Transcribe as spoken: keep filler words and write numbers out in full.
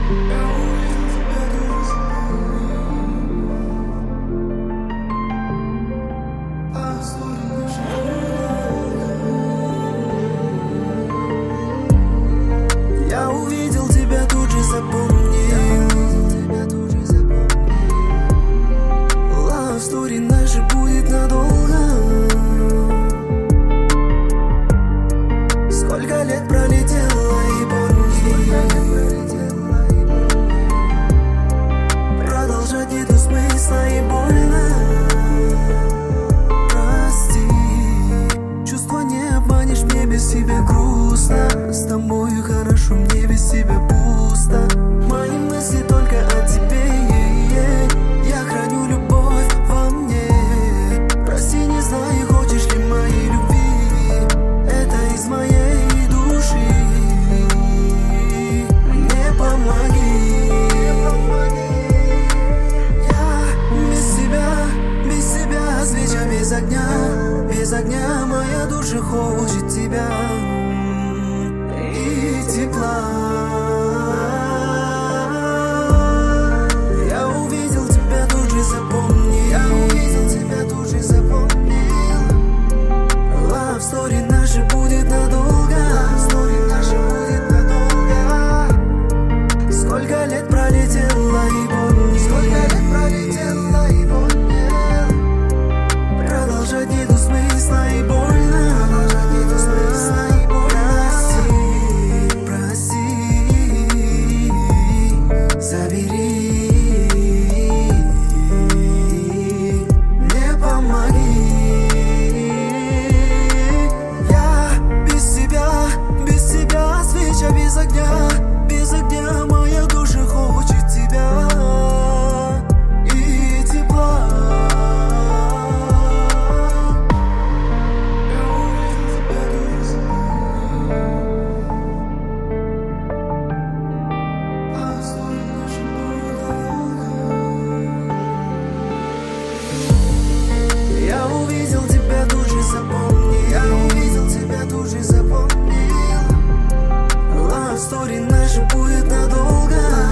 Я увидел тебя, тут же запомнил. Love story наша будет надолго. Сколько лет пролетело и помни. Продолжать нету смысла и больно. Прости, чувства не обманешь, мне без тебя грустно. С тобою хорошо, мне без тебя пусто. Мои мысли только о тебе. Я храню любовь во мне. Прости, не знаю, хочешь ли моей любви. Это из моей души. Мне помоги. Я без тебя, без тебя, свеча без огня. Без огня моя душа хочет тебя и тепла. Я увидел тебя, тут же запомнил. Я увидел тебя, тут же запомнил. Love story наша будет надолго. Love story наша будет надолго. Сколько лет пролетело и помни. Сколько лет пролетело и помни. Продолжать нету смысла и больно. Продолжать нету смысла и больно. Прости, прости, забери. Мне помоги. Я без тебя, без тебя, свеча без огня. Без огня моя душа хочет тебя и тепла. Я увидел тебя, тут же запомнил. Я увидел тебя, тут же запомнил. Love story наша будет надолго.